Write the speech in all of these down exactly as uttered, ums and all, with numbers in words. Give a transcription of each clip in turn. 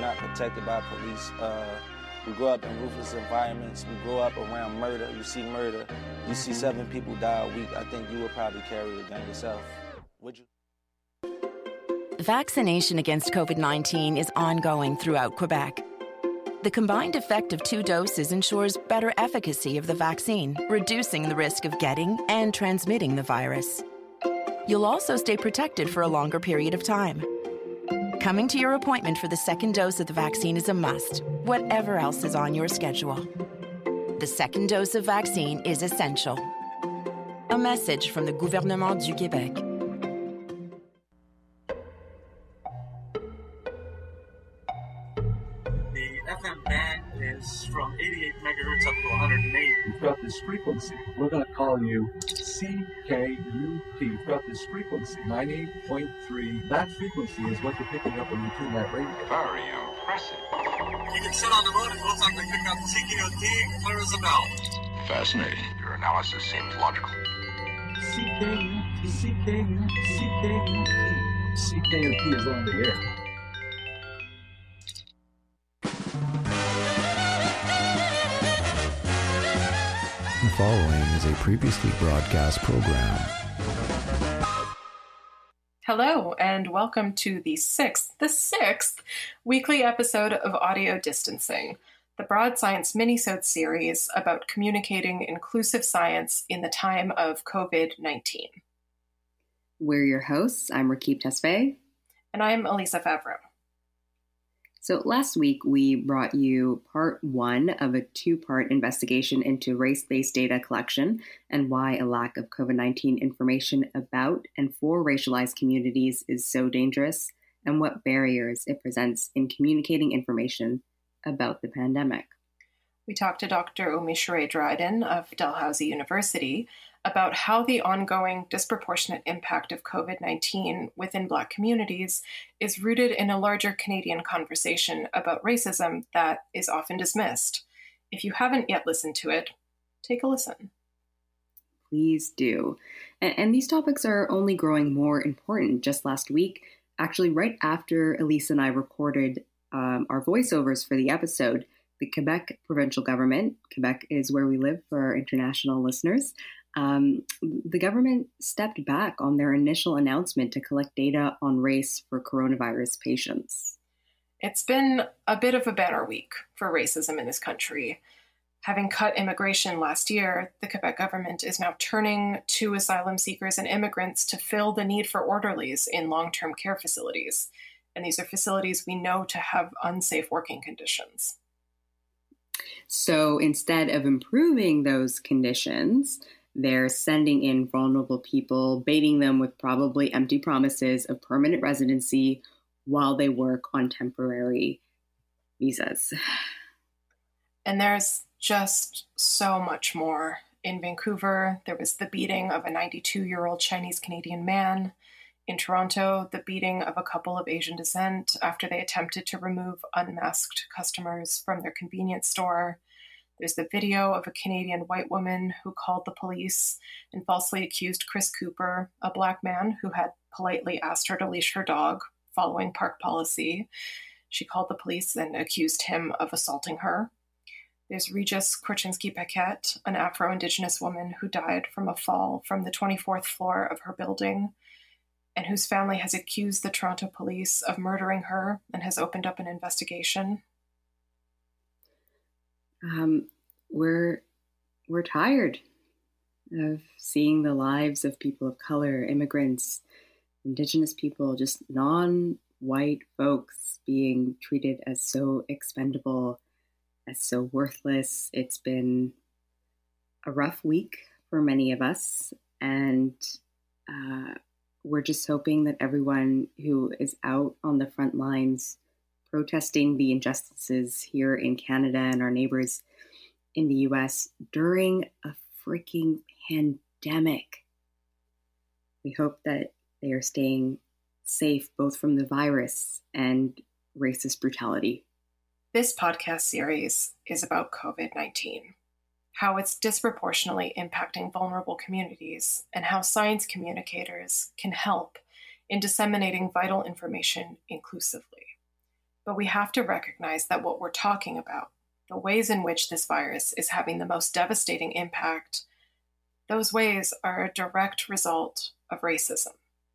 not protected by police. Uh, we grow up in ruthless environments. We grow up around murder. You see murder. You see seven people die a week. I think you would probably carry the gun yourself. Would you? Vaccination against COVID nineteen is ongoing throughout Quebec. The combined effect of two doses ensures better efficacy of the vaccine, reducing the risk of getting and transmitting the virus. You'll also stay protected for a longer period of time. Coming to your appointment for the second dose of the vaccine is a must, whatever else is on your schedule. The second dose of vaccine is essential. A message from the Gouvernement du Québec. F M band is from eighty-eight megahertz up to one hundred eight. You've got this frequency. We're going to call you C K U T. You've got this frequency, ninety-eight point three. That frequency is what you're picking up when you tune that radio. Very impressive. You can sit on the moon and it looks like we pick up C K U T, clear as a bell. Fascinating. Your analysis seems logical. C K U T, C K U T, C K U T. C K U T is on the air. The following is a previously broadcast program. Hello, and welcome to the sixth, the sixth weekly episode of Audio Distancing, the Broad Science Minisode series about communicating inclusive science in the time of COVID nineteen. We're your hosts. I'm Rakib Tesfaye. And I'm Elisa Favreau. So last week, we brought you part one of a two-part investigation into race-based data collection and why a lack of COVID nineteen information about and for racialized communities is so dangerous, and what barriers it presents in communicating information about the pandemic. We talked to Doctor Omishore Dryden of Dalhousie University about how the ongoing disproportionate impact of COVID nineteen within Black communities is rooted in a larger Canadian conversation about racism that is often dismissed. If you haven't yet listened to it, take a listen. Please do. And, and these topics are only growing more important. Just last week, actually right after Elisa and I recorded um, our voiceovers for the episode, the Quebec provincial government, Quebec is where we live for our international listeners, um, the government stepped back on their initial announcement to collect data on race for coronavirus patients. It's been a bit of a banner week for racism in this country. Having cut immigration last year, the Quebec government is now turning to asylum seekers and immigrants to fill the need for orderlies in long-term care facilities. And these are facilities we know to have unsafe working conditions. So instead of improving those conditions, they're sending in vulnerable people, baiting them with probably empty promises of permanent residency while they work on temporary visas. And there's just so much more. In Vancouver, there was the beating of a ninety-two-year-old Chinese-Canadian man. In Toronto, the beating of a couple of Asian descent after they attempted to remove unmasked customers from their convenience store. There's the video of a Canadian white woman who called the police and falsely accused Chris Cooper, a Black man who had politely asked her to leash her dog following park policy. She called the police and accused him of assaulting her. There's Regis Korchinski-Paquette, an Afro-Indigenous woman who died from a fall from the twenty-fourth floor of her building, and whose family has accused the Toronto police of murdering her and has opened up an investigation. Um, we're we're tired of seeing the lives of people of color, immigrants, Indigenous people, just non-white folks being treated as so expendable, as so worthless. It's been a rough week for many of us, and uh, we're just hoping that everyone who is out on the front lines protesting the injustices here in Canada and our neighbors in the U S during a freaking pandemic, we hope that they are staying safe both from the virus and racist brutality. This podcast series is about COVID nineteen, how it's disproportionately impacting vulnerable communities, and how science communicators can help in disseminating vital information inclusively. But we have to recognize that what we're talking about, the ways in which this virus is having the most devastating impact, those ways are a direct result of racism.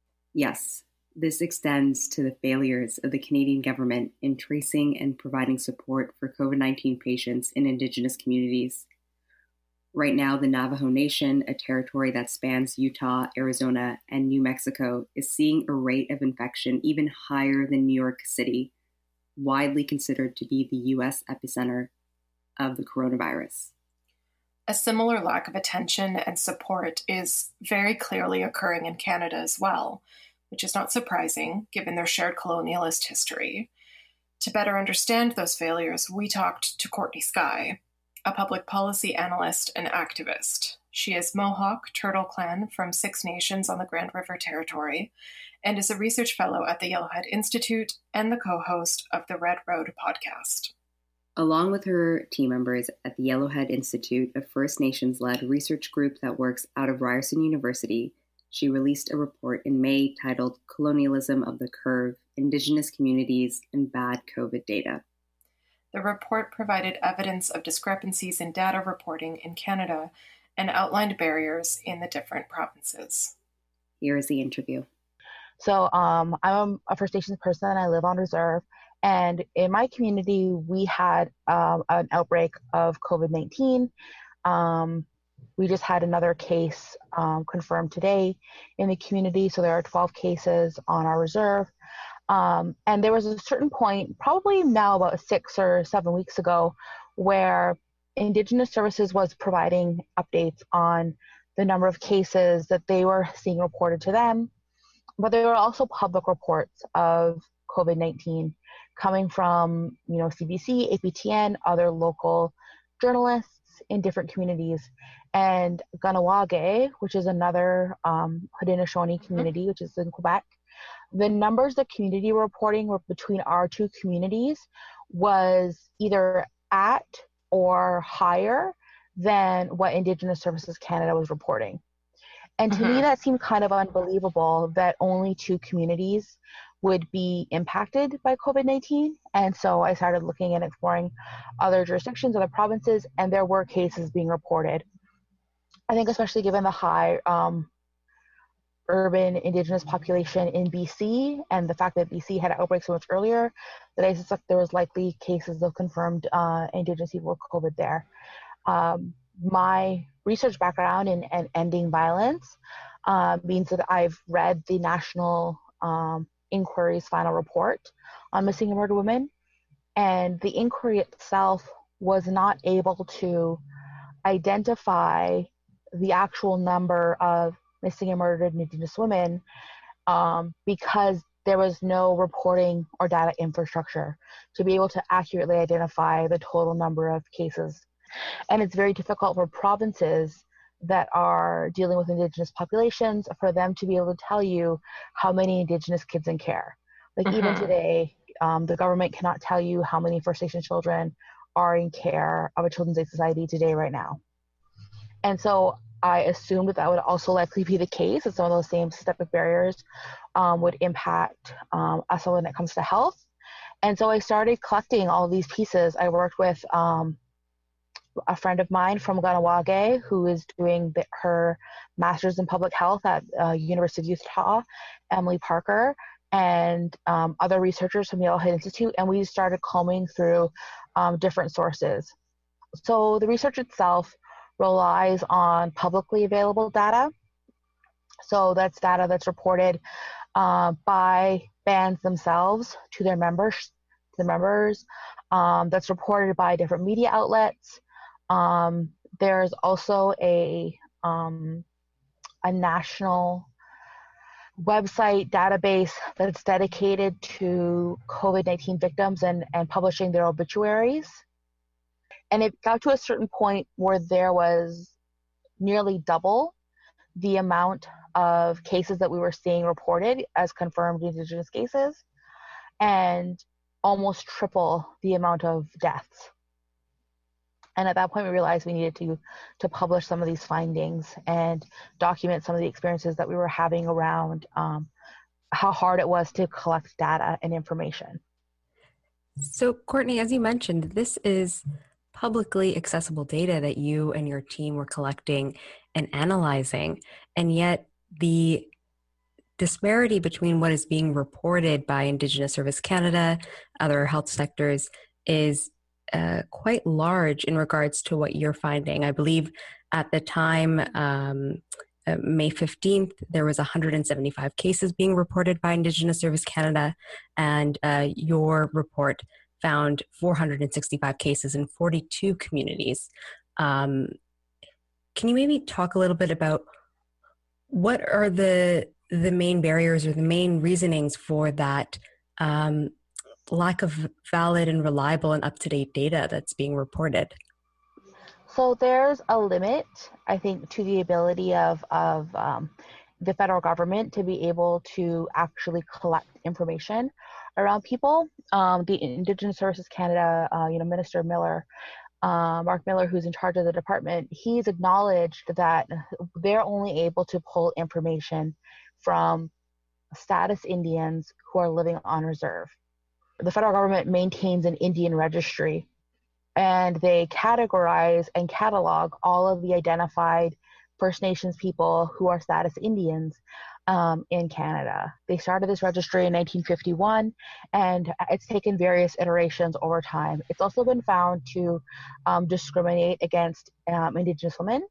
Yes, this extends to the failures of the Canadian government in tracing and providing support for COVID nineteen patients in Indigenous communities. Right now, the Navajo Nation, a territory that spans Utah, Arizona, and New Mexico, is seeing a rate of infection even higher than New York City, widely considered to be the U S epicenter of the coronavirus. A similar lack of attention and support is very clearly occurring in Canada as well, which is not surprising given their shared colonialist history. To better understand those failures, we talked to Courtney Sky, a public policy analyst and activist. She is Mohawk Turtle Clan from Six Nations on the Grand River Territory and is a research fellow at the Yellowhead Institute and the co-host of the Red Road podcast. Along with her team members at the Yellowhead Institute, a First Nations-led research group that works out of Ryerson University, she released a report in May titled Colonialism of the Curve, Indigenous Communities and Bad COVID Data. The report provided evidence of discrepancies in data reporting in Canada and outlined barriers in the different provinces. Here is the interview. So um, I'm a First Nations person and I live on reserve. And in my community, we had um, an outbreak of COVID nineteen. Um, we just had another case um, confirmed today in the community. So there are twelve cases on our reserve. Um, and there was a certain point, probably now about six or seven weeks ago, where Indigenous Services was providing updates on the number of cases that they were seeing reported to them. But there were also public reports of COVID nineteen coming from, you know, C B C, A P T N, other local journalists in different communities. And Kahnawake, which is another um, Haudenosaunee community, which is in Quebec, the numbers the community were reporting were between our two communities was either at or higher than what Indigenous Services Canada was reporting. And to mm-hmm. me, that seemed kind of unbelievable that only two communities would be impacted by COVID nineteen. And so I started looking and exploring other jurisdictions, other provinces, and there were cases being reported. I think especially given the high um, urban Indigenous population in B C and the fact that B C had outbreaks so much earlier, that I suspect there was likely cases of confirmed uh, Indigenous people with COVID there. Um, my research background in, in ending violence uh, means that I've read the National um, Inquiry's final report on missing and murdered women, and the inquiry itself was not able to identify the actual number of missing and murdered Indigenous women um, because there was no reporting or data infrastructure to be able to accurately identify the total number of cases. And it's very difficult for provinces that are dealing with Indigenous populations for them to be able to tell you how many Indigenous kids in care. Like mm-hmm. even today, um, the government cannot tell you how many First Nation children are in care of a Children's Aid Society today right now. And so I assumed that that would also likely be the case, that some of those same systemic barriers um, would impact um, us when it comes to health. And so I started collecting all these pieces. I worked with um, a friend of mine from Kahnawake who is doing the, her master's in public health at uh, University of Utah, Emily Parker, and um, other researchers from the Yellowhead Institute, and we started combing through um, different sources. So the research itself relies on publicly available data. So that's data that's reported uh, by bands themselves to their members, to the members. Um, that's reported by different media outlets. Um, there's also a um, a national website database that's dedicated to COVID nineteen victims and, and publishing their obituaries. And it got to a certain point where there was nearly double the amount of cases that we were seeing reported as confirmed Indigenous cases, and almost triple the amount of deaths. And at that point, we realized we needed to, to publish some of these findings and document some of the experiences that we were having around um, how hard it was to collect data and information. So, Courtney, as you mentioned, this is publicly accessible data that you and your team were collecting and analyzing, and yet the disparity between what is being reported by Indigenous Service Canada, other health sectors, is uh, quite large in regards to what you're finding. I believe at the time, um, uh, May fifteenth, there was one hundred seventy-five cases being reported by Indigenous Service Canada, and uh, your report found four hundred sixty-five cases in forty-two communities. Um, can you maybe talk a little bit about what are the the main barriers or the main reasonings for that um, lack of valid and reliable and up-to-date data that's being reported? So there's a limit, I think, to the ability of, of um, the federal government to be able to actually collect information around people. Um, the Indigenous Services Canada, uh, you know, Minister Miller, uh, Mark Miller, who's in charge of the department, he's acknowledged that they're only able to pull information from status Indians who are living on reserve. The federal government maintains an Indian registry, and they categorize and catalog all of the identified First Nations people who are status Indians um, in Canada. They started this registry in nineteen fifty-one, and it's taken various iterations over time. It's also been found to um, discriminate against um, Indigenous women,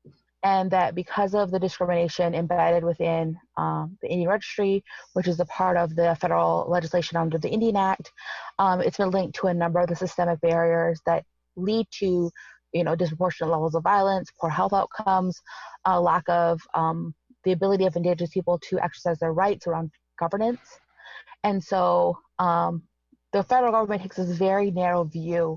and that because of the discrimination embedded within um, the Indian Registry, which is a part of the federal legislation under the Indian Act, um, it's been linked to a number of the systemic barriers that lead to, you know, disproportionate levels of violence, poor health outcomes, a lack of um, the ability of Indigenous people to exercise their rights around governance. And so um, the federal government takes this very narrow view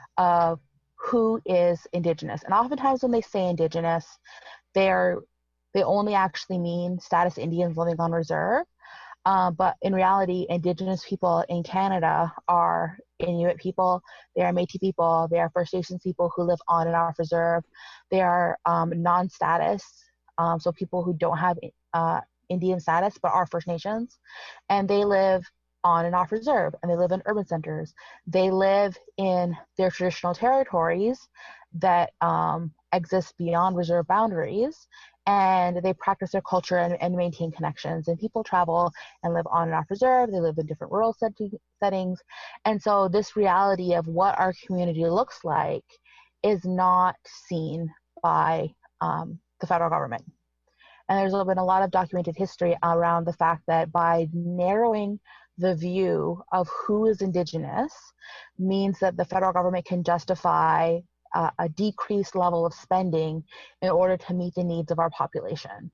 of who is Indigenous. And oftentimes when they say Indigenous, they are they only actually mean status Indians living on reserve. Uh, but in reality, Indigenous people in Canada are Inuit people, they are Métis people, they are First Nations people who live on and off reserve, they are um, non-status, um, so people who don't have uh, Indian status but are First Nations, and they live on and off reserve, and they live in urban centers. They live in their traditional territories that um, exist beyond reserve boundaries, and they practice their culture and, and maintain connections. And people travel and live on and off reserve. They live in different rural set- settings. And so this reality of what our community looks like is not seen by um, the federal government. And there's been a lot of documented history around the fact that by narrowing the view of who is Indigenous means that the federal government can justify uh, a decreased level of spending in order to meet the needs of our population.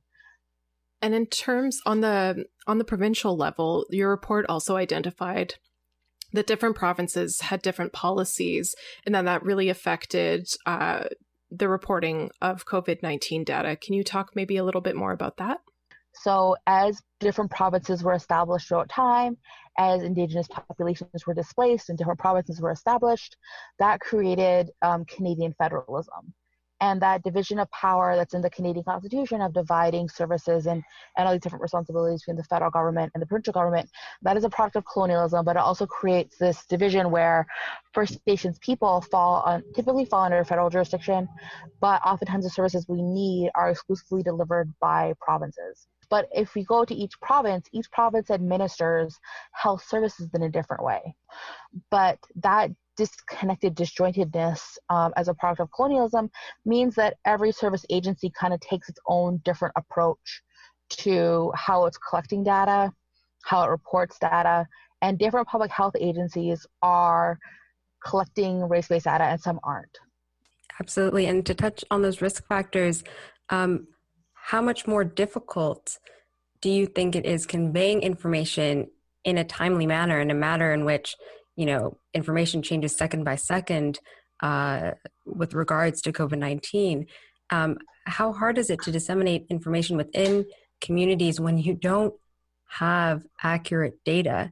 And in terms on the on the provincial level, your report also identified that different provinces had different policies, and then that really affected uh, the reporting of COVID nineteen data. Can you talk maybe a little bit more about that? So as different provinces were established throughout time, as Indigenous populations were displaced and different provinces were established, that created um, Canadian federalism. And that division of power that's in the Canadian Constitution of dividing services and, and all these different responsibilities between the federal government and the provincial government, that is a product of colonialism, but it also creates this division where First Nations people fall on, typically fall under federal jurisdiction, but oftentimes the services we need are exclusively delivered by provinces. But if we go to each province, each province administers health services in a different way. But that disconnected disjointedness um, as a product of colonialism means that every service agency kind of takes its own different approach to how it's collecting data, how it reports data, and different public health agencies are collecting race-based data and some aren't. Absolutely. And to touch on those risk factors, um, how much more difficult do you think it is conveying information in a timely manner, in a manner in which, you know, information changes second by second uh, with regards to COVID nineteen? Um, how hard is it to disseminate information within communities when you don't have accurate data?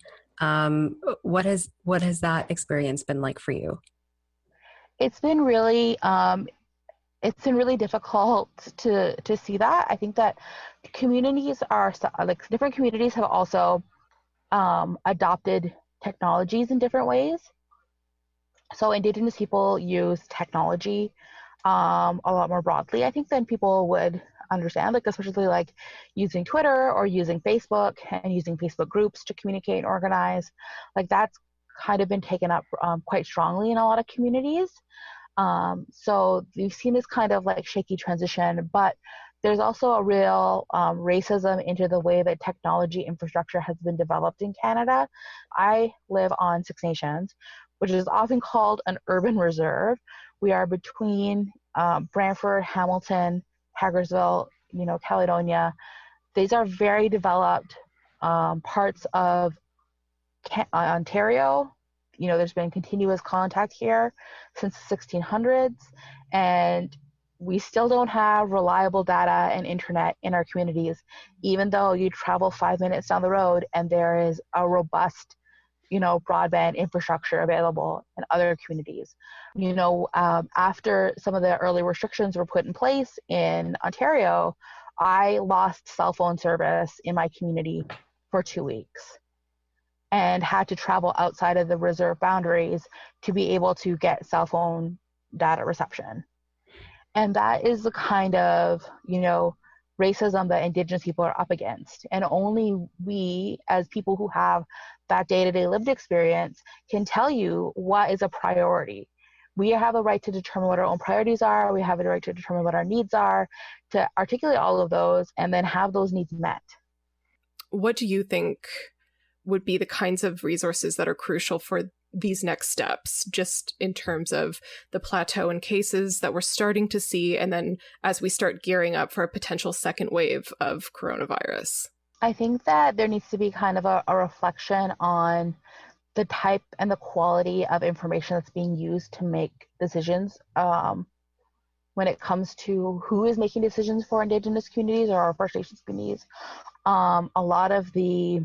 Um, what has what has that experience been like for you? It's been really um, it's been really difficult to to see that. I think that communities are like different communities have also um, adopted technologies in different ways. So Indigenous people use technology um, a lot more broadly, I think, than people would understand, like especially like using Twitter or using Facebook and using Facebook groups to communicate and organize. Like that's kind of been taken up um, quite strongly in a lot of communities. Um, so we've seen this kind of like shaky transition, but there's also a real um, racism into the way that technology infrastructure has been developed in Canada. I live on Six Nations, which is often called an urban reserve. We are between um, Brantford, Hamilton, Hagersville, you know, Caledonia. These are very developed um, parts of Can- uh, Ontario. You know, there's been continuous contact here since the sixteen hundreds, and we still don't have reliable data and internet in our communities, even though you travel five minutes down the road and there is a robust, you know, broadband infrastructure available in other communities. You know, um, after some of the early restrictions were put in place in Ontario, I lost cell phone service in my community for two weeks and had to travel outside of the reserve boundaries to be able to get cell phone data reception. And that is the kind of, you know, racism that Indigenous people are up against. And only we, as people who have that day-to-day lived experience, can tell you what is a priority. We have a right to determine what our own priorities are. We have a right to determine what our needs are, to articulate all of those, and then have those needs met. What do you think would be the kinds of resources that are crucial for these next steps, just in terms of the plateau in cases that we're starting to see, and then as we start gearing up for a potential second wave of coronavirus? I think that there needs to be kind of a, a reflection on the type and the quality of information that's being used to make decisions um, when it comes to who is making decisions for Indigenous communities or our First Nations communities. Um, a lot of the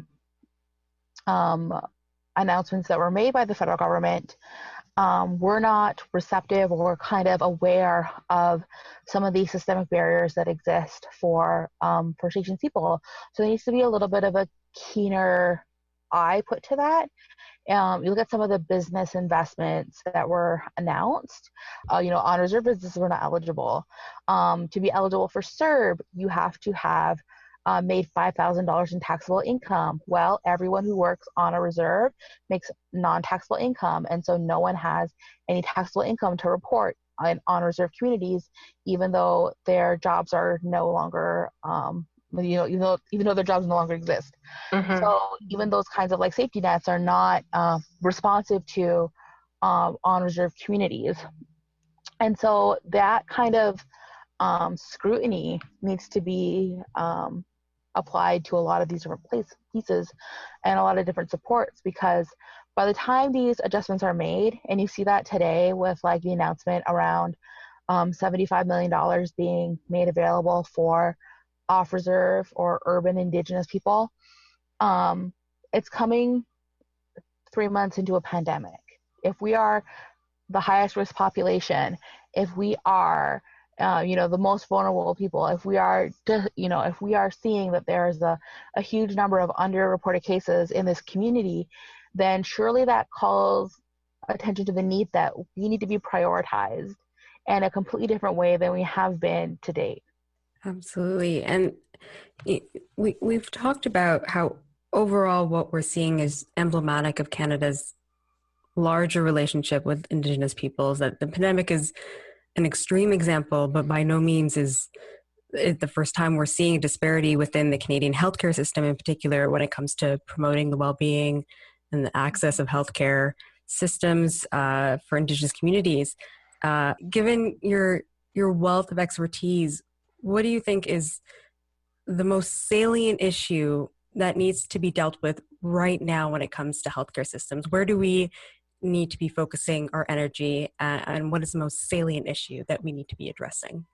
um, announcements that were made by the federal government um, were not receptive or kind of aware of some of these systemic barriers that exist for um, First Nations people. So there needs to be a little bit of a keener eye put to that. Um, you look at some of the business investments that were announced. Uh, you know, on reserve businesses were not eligible. Um, to be eligible for C E R B, you have to have uh, made five thousand dollars in taxable income. Well, everyone who works on a reserve makes non-taxable income, and so no one has any taxable income to report in on reserve communities, even though their jobs are no longer um, you know, even though, even though their jobs no longer exist. Mm-hmm. So even those kinds of like safety nets are not uh, responsive to um, on reserve communities. And so that kind of um, scrutiny needs to be um, applied to a lot of these different place, pieces and a lot of different supports, because by the time these adjustments are made, and you see that today with like the announcement around um, seventy-five million dollars being made available for off reserve or urban Indigenous people, um, it's coming three months into a pandemic. If we are the highest risk population, if we are, uh, you know, the most vulnerable people, if we are, you know, if we are seeing that there's a, a huge number of underreported cases in this community, then surely that calls attention to the need that we need to be prioritized in a completely different way than we have been to date. Absolutely. And we, we've talked about how overall what we're seeing is emblematic of Canada's larger relationship with Indigenous peoples, that the pandemic is an extreme example, but by no means is it the first time we're seeing a disparity within the Canadian healthcare system, in particular when it comes to promoting the well-being and the access of healthcare systems uh, for Indigenous communities. Uh, given your your wealth of expertise, what do you think is the most salient issue that needs to be dealt with right now when it comes to healthcare systems? Where do we need to be focusing our energy, uh, and what is the most salient issue that we need to be addressing?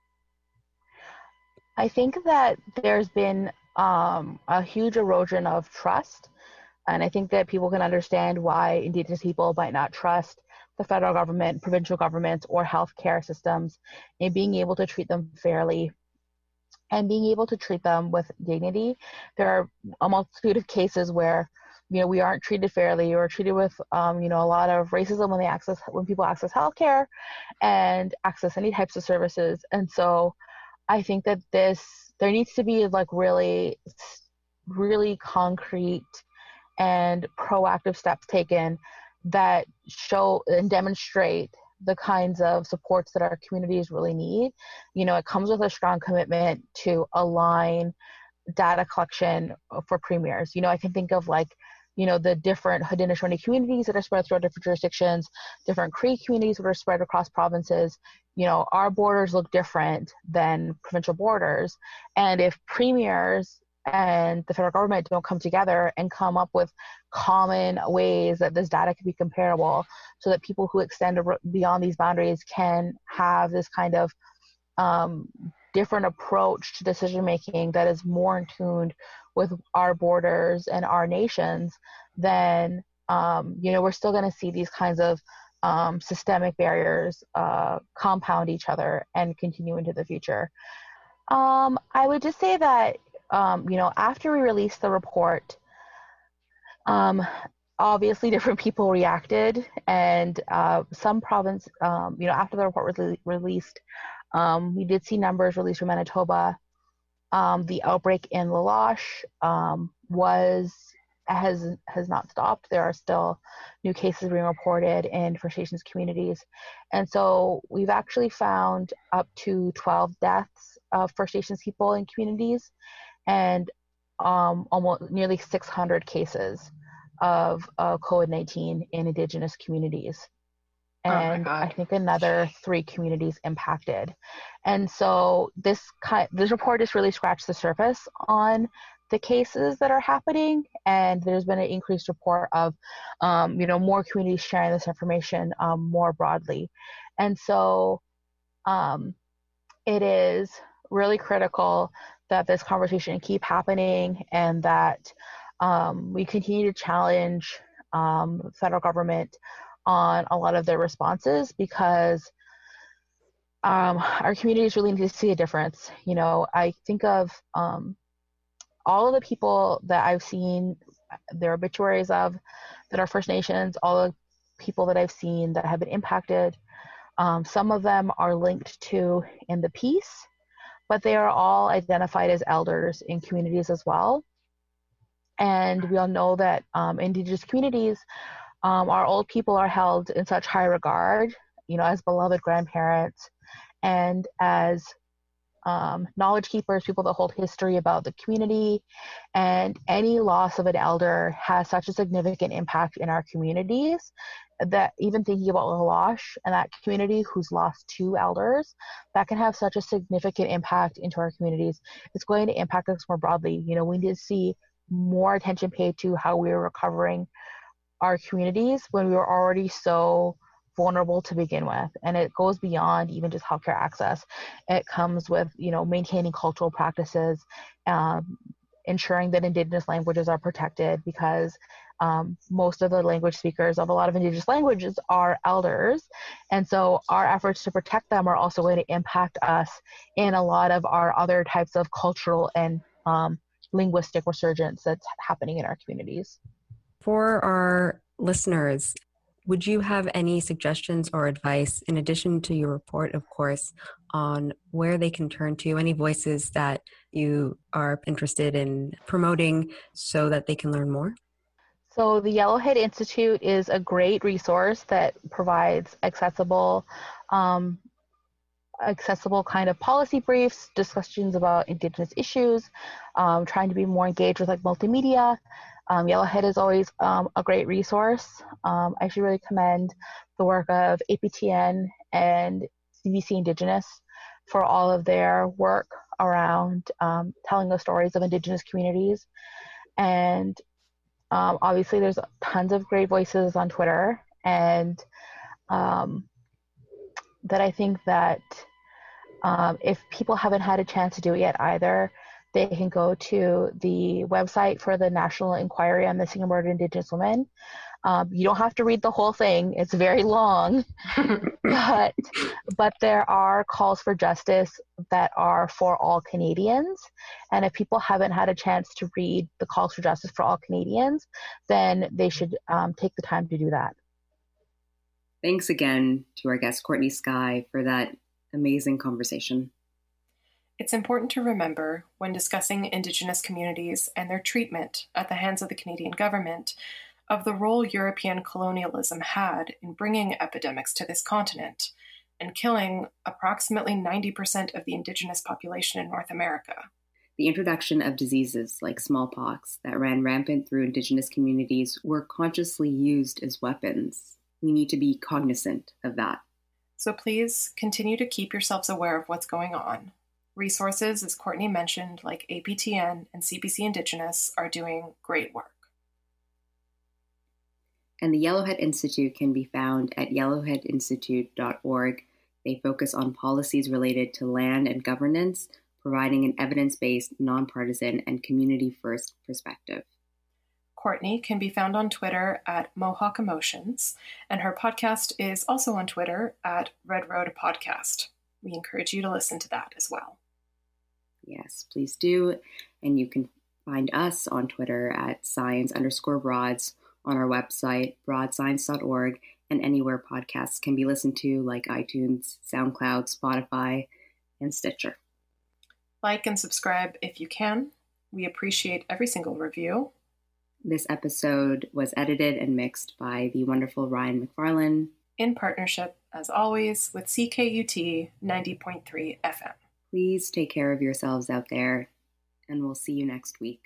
I think that there's been um, a huge erosion of trust, and I think that people can understand why Indigenous people might not trust the federal government, provincial governments, or healthcare systems in being able to treat them fairly and being able to treat them with dignity. There are a multitude of cases where you know, we aren't treated fairly or treated with, um, you know, a lot of racism when they access, when people access healthcare and access any types of services. And so I think that this, there needs to be like really, really concrete and proactive steps taken that show and demonstrate the kinds of supports that our communities really need. You know, it comes with a strong commitment to align data collection for premiers. You know, I can think of like, you know, the different Haudenosaunee communities that are spread throughout different jurisdictions, different Cree communities that are spread across provinces. You know, our borders look different than provincial borders. And if premiers and the federal government don't come together and come up with common ways that this data can be comparable so that people who extend beyond these boundaries can have this kind of um, different approach to decision making that is more in tune with our borders and our nations, then um, you know, we're still going to see these kinds of um, systemic barriers uh, compound each other and continue into the future. Um, I would just say that Um, you know, after we released the report, um, obviously different people reacted, and uh, some province, um, you know, after the report was re- released, um, we did see numbers released from Manitoba. Um, the outbreak in La Loche um, was has has not stopped. There are still new cases being reported in First Nations communities, and so we've actually found up to twelve deaths of First Nations people in communities, and um, almost nearly six hundred cases of uh, COVID nineteen in Indigenous communities. And oh I think another three communities impacted. And so this kind, this report just really scratched the surface on the cases that are happening. And there's been an increased report of, um, you know, more communities sharing this information um, more broadly. And so um, it is really critical that this conversation keep happening and that um, we continue to challenge um, federal government on a lot of their responses, because um, our communities really need to see a difference. You know, I think of um, all of the people that I've seen their obituaries of that are First Nations, all the people that I've seen that have been impacted. Um, some of them are linked to in the piece, but they are all identified as elders in communities as well. And we all know that um, Indigenous communities, um, our old people are held in such high regard, you know, as beloved grandparents and as um, knowledge keepers, people that hold history about the community. And any loss of an elder has such a significant impact in our communities that even thinking about La Loche and that community who's lost two elders, that can have such a significant impact into our communities. It's going to impact us more broadly. You know, we need to see more attention paid to how we're recovering our communities when we were already so vulnerable to begin with. And it goes beyond even just healthcare access. It comes with, you know, maintaining cultural practices, um, ensuring that Indigenous languages are protected, because um, most of the language speakers of a lot of Indigenous languages are elders. And so our efforts to protect them are also going to impact us in a lot of our other types of cultural and um, linguistic resurgence that's happening in our communities. For our listeners, would you have any suggestions or advice, in addition to your report, of course, on where they can turn to, any voices that you are interested in promoting so that they can learn more? So the Yellowhead Institute is a great resource that provides accessible, um, accessible kind of policy briefs, discussions about Indigenous issues, um, trying to be more engaged with like multimedia. Um, Yellowhead is always um, a great resource. Um, I should really commend the work of A P T N and C B C Indigenous for all of their work around um, telling the stories of Indigenous communities. And um, obviously there's tons of great voices on Twitter, and um, that I think that um, if people haven't had a chance to do it yet either, they can go to the website for the National Inquiry on Missing and Murdered Indigenous Women. Um, you don't have to read the whole thing. It's very long. but but there are calls for justice that are for all Canadians. And if people haven't had a chance to read the calls for justice for all Canadians, then they should um, take the time to do that. Thanks again to our guest, Courtney Sky, for that amazing conversation. It's important to remember when discussing Indigenous communities and their treatment at the hands of the Canadian government of the role European colonialism had in bringing epidemics to this continent and killing approximately ninety percent of the Indigenous population in North America. The introduction of diseases like smallpox that ran rampant through Indigenous communities were consciously used as weapons. We need to be cognizant of that. So please continue to keep yourselves aware of what's going on. Resources, as Courtney mentioned, like A P T N and C B C Indigenous are doing great work. And the Yellowhead Institute can be found at yellowhead institute dot org. They focus on policies related to land and governance, providing an evidence-based, nonpartisan, and community-first perspective. Courtney can be found on Twitter at Mohawk Emotions, and her podcast is also on Twitter at Red Road Podcast. We encourage you to listen to that as well. Yes, please do. And you can find us on Twitter at science underscore broads, on our website, broad science dot org, and anywhere podcasts can be listened to, like iTunes, SoundCloud, Spotify, and Stitcher. Like and subscribe if you can. We appreciate every single review. This episode was edited and mixed by the wonderful Ryan McFarlane, in partnership, as always, with C K U T ninety point three F M. Please take care of yourselves out there, and we'll see you next week.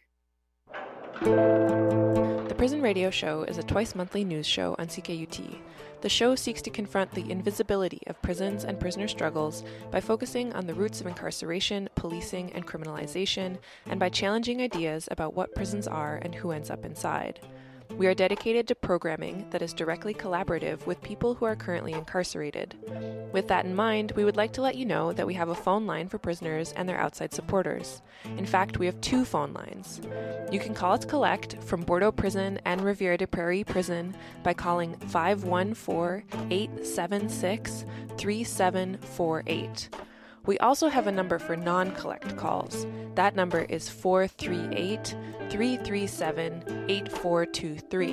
The Prison Radio Show is a twice-monthly news show on C K U T. The show seeks to confront the invisibility of prisons and prisoner struggles by focusing on the roots of incarceration, policing, and criminalization, and by challenging ideas about what prisons are and who ends up inside. We are dedicated to programming that is directly collaborative with people who are currently incarcerated. With that in mind, we would like to let you know that we have a phone line for prisoners and their outside supporters. In fact, we have two phone lines. You can call us collect from Bordeaux Prison and Rivière des Prairies Prison by calling five one four, eight seven six, three seven four eight. We also have a number for non-collect calls. That number is four three eight, three three seven, eight four two three.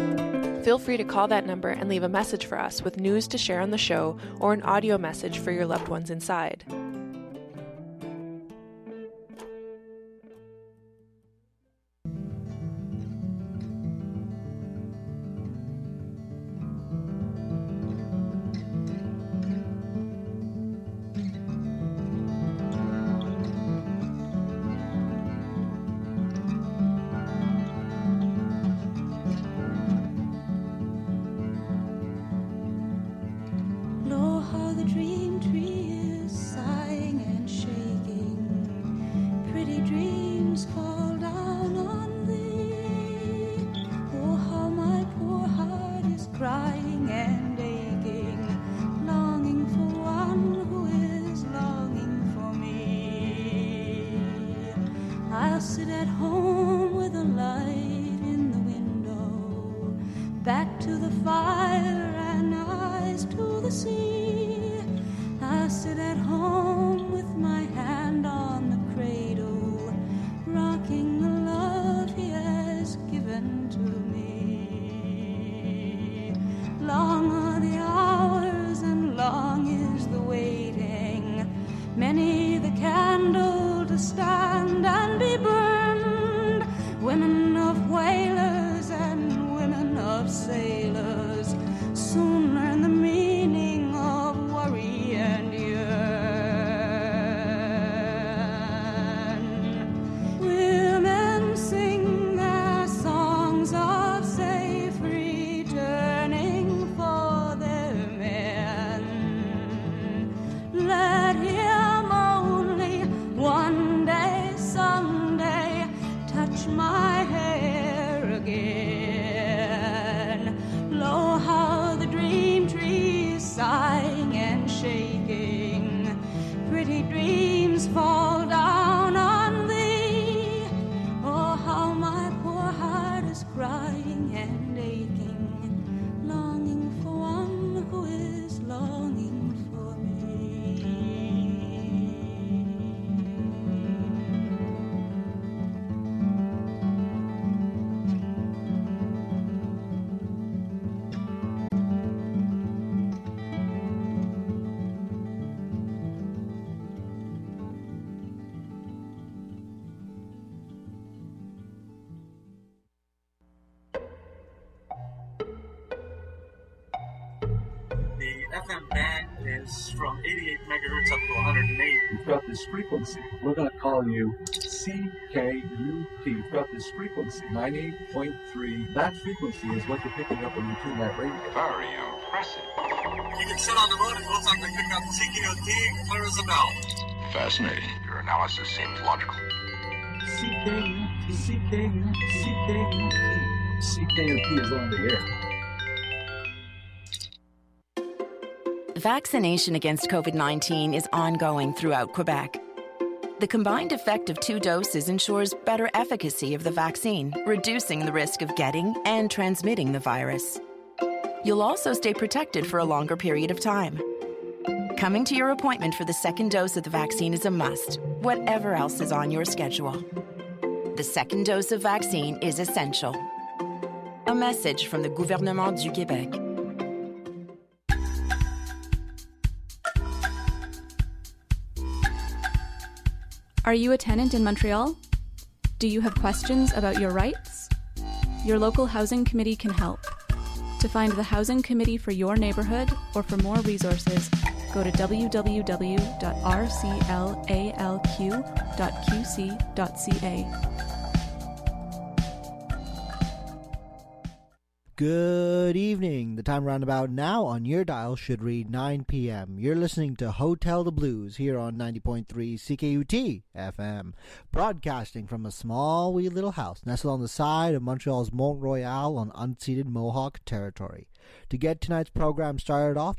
Feel free to call that number and leave a message for us with news to share on the show or an audio message for your loved ones inside. Sailors soon learn the meaning F M band is from eighty-eight megahertz up to one hundred eight. You've got this frequency. We're going to call you C K U T. You've got this frequency, ninety-eight point three. That frequency is what you're picking up when you tune that radio. Very impressive. You can sit on the moon, it looks like they pick up C K U T, clear as a bell. Fascinating. Your analysis seems logical. C K U T, C K U T, C K U T. C K U T is on the air. Vaccination against COVID nineteen is ongoing throughout Quebec. The combined effect of two doses ensures better efficacy of the vaccine, reducing the risk of getting and transmitting the virus. You'll also stay protected for a longer period of time. Coming to your appointment for the second dose of the vaccine is a must, whatever else is on your schedule. The second dose of vaccine is essential. A message from the Gouvernement du Québec. Are you a tenant in Montreal? Do you have questions about your rights? Your local housing committee can help. To find the housing committee for your neighborhood or for more resources, go to w w w dot r c l a l q dot q c dot c a. Good evening. The time roundabout now on your dial should read nine p.m. You're listening to Hotel the Blues here on ninety point three C K U T F M, broadcasting from a small wee little house nestled on the side of Montreal's Mont Royal on unceded Mohawk territory. To get tonight's program started off,